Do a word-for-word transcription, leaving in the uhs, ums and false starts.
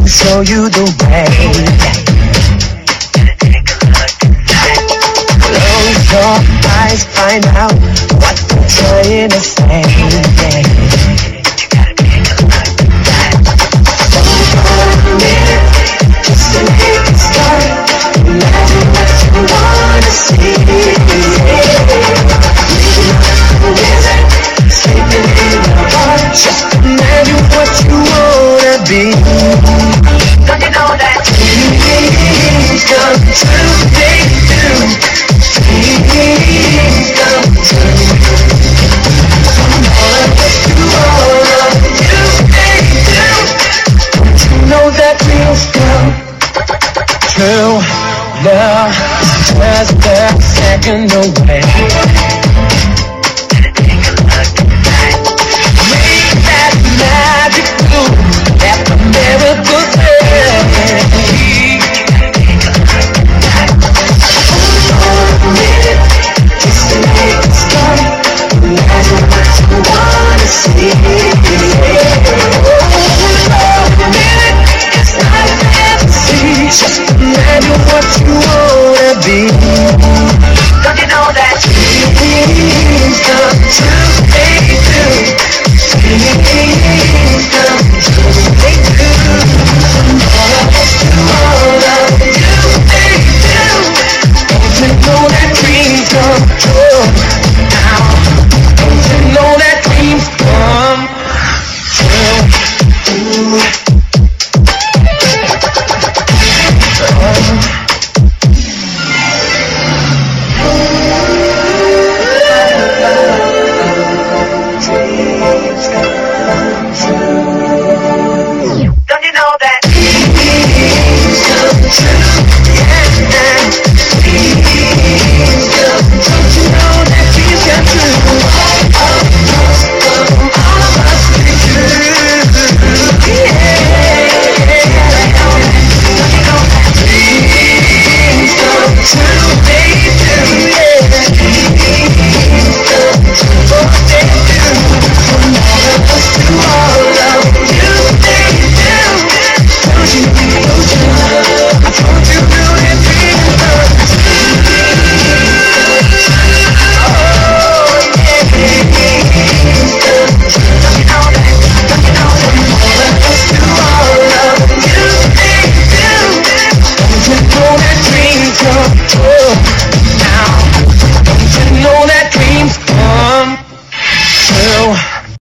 show you the way. Close your eyes, find out what I'm trying to say. Yeah. Just to make it start. Imagine what you wanna see. Sleeping in your heart. Just imagine what you wanna be. Don't you know that dreams come true? They do. Dreams come true. All of what you want, you they do. Don't you know that dreams come true? Love is just a second away.